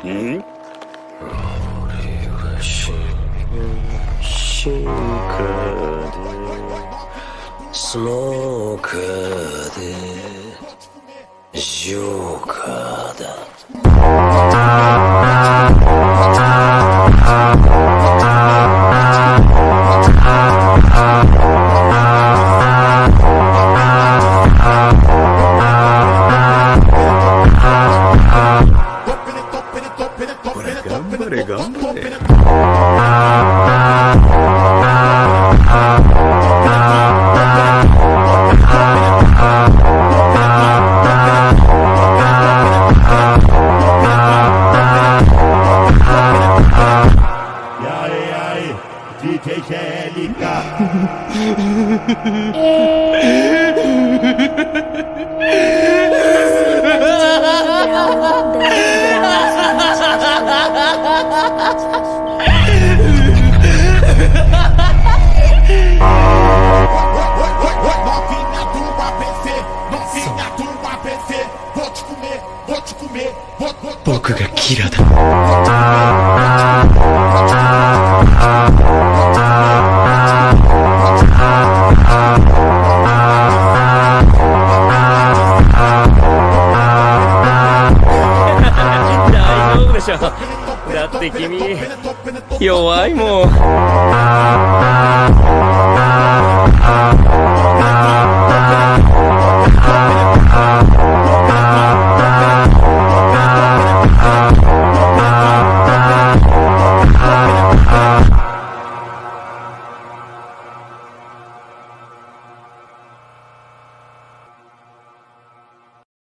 ん？俺は進化でスモーカーでジョーカーだ。ほら頑張れ頑張れ。僕がキラだ。大丈夫でしょ。だって君弱いもん。